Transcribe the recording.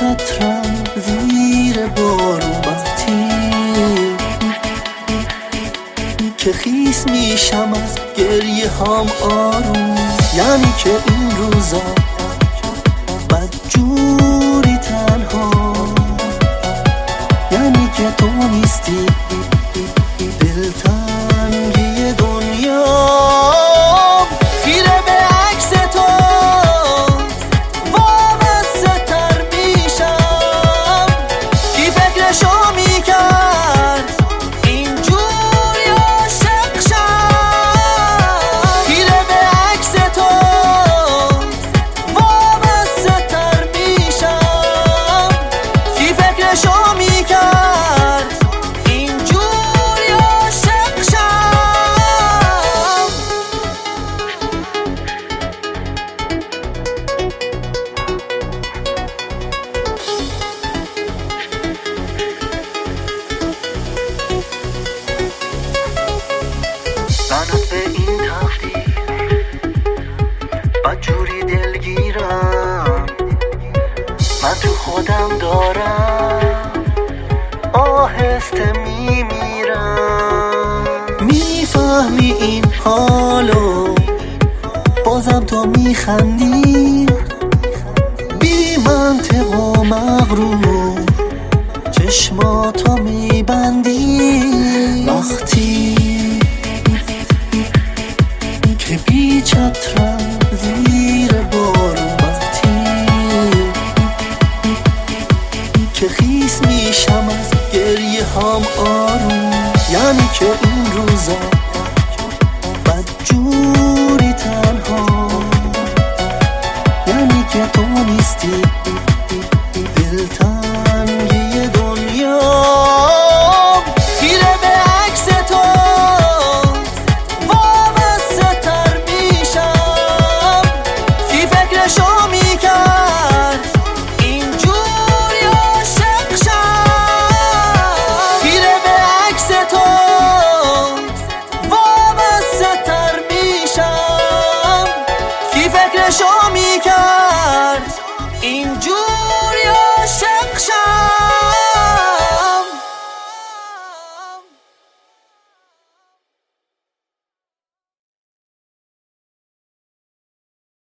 چترم زیر بارون وقتی که خیس میشم از گریه هام آروم. یعنی که این روزا بدجوری تنها، یعنی که تو نیستی دلتنگی دنیا. خیره به عکس تو وابسته تر میشم، کی فکرشو میکرد اینجوری عاشق شم. خیره به عکس تو وابسته تر میشم، کی فکرشو میکرد اینجوری عاشق شم. لعنت به این تقدیر بدجوری دلگیرم، من تو خودم دارم آهسته میمیرم. میفهمی این حالو بازم تو میخندی، بی منطق و مغرور چشماتو میبندی. وقتی که بی چترم زیر بارون وقتی که خیس میشم از گریه هام آروم. یعنی که این روزا بدجوری تنها، یعنی که تو نیستی